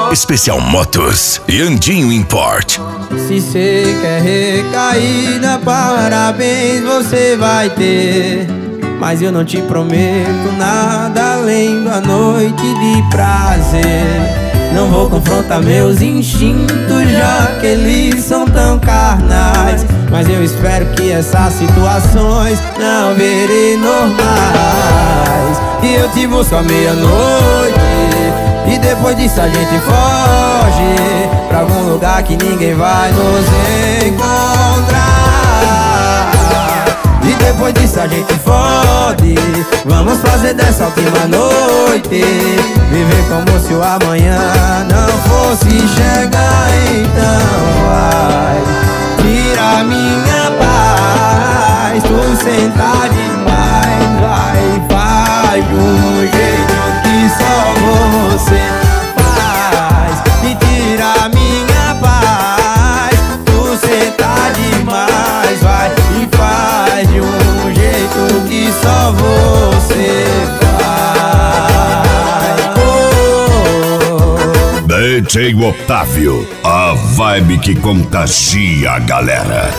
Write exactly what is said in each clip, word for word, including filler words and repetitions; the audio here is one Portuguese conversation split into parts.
Especial Motos e Andinho Import. Se cê quer recaída, parabéns você vai ter. Mas eu não te prometo nada além da noite de prazer. Não vou confrontar meus instintos, já que eles são tão carnais. Mas eu espero que essas situações não virem normais. E eu te busco à meia-noite, e depois disso a gente foge pra algum lugar que ninguém vai nos encontrar. E depois disso a gente fode. Vamos fazer dessa última noite viver como se o amanhã não fosse chegar. Então vai, tira minha paz, tu senta demais. Vai, faz de um jeito que só você faz. E tira minha paz, tu senta demais. Vai e faz de um jeito que só você faz. Oh. D J Otávio, a vibe que contagia a galera.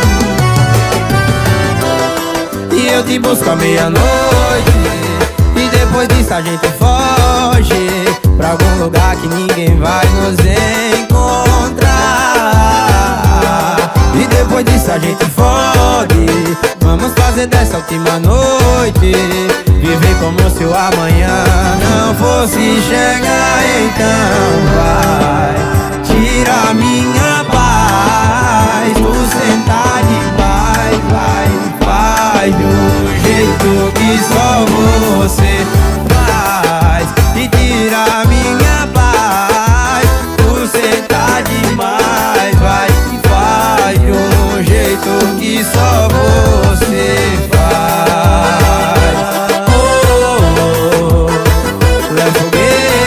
E eu te busco à meia-noite, e depois disso a gente foge pra algum lugar que ninguém vai nos encontrar. E depois disso a gente fode. Vamos fazer dessa última noite viver como se o amanhã não fosse chegar. Então vai, tira minha paz, tu senta demais. Vai, faz de um jeito que só você faz. E tira minha paz, tu senta demais. Vai e faz de um jeito que só você faz. Oh, oh, oh. Léo Fogueira.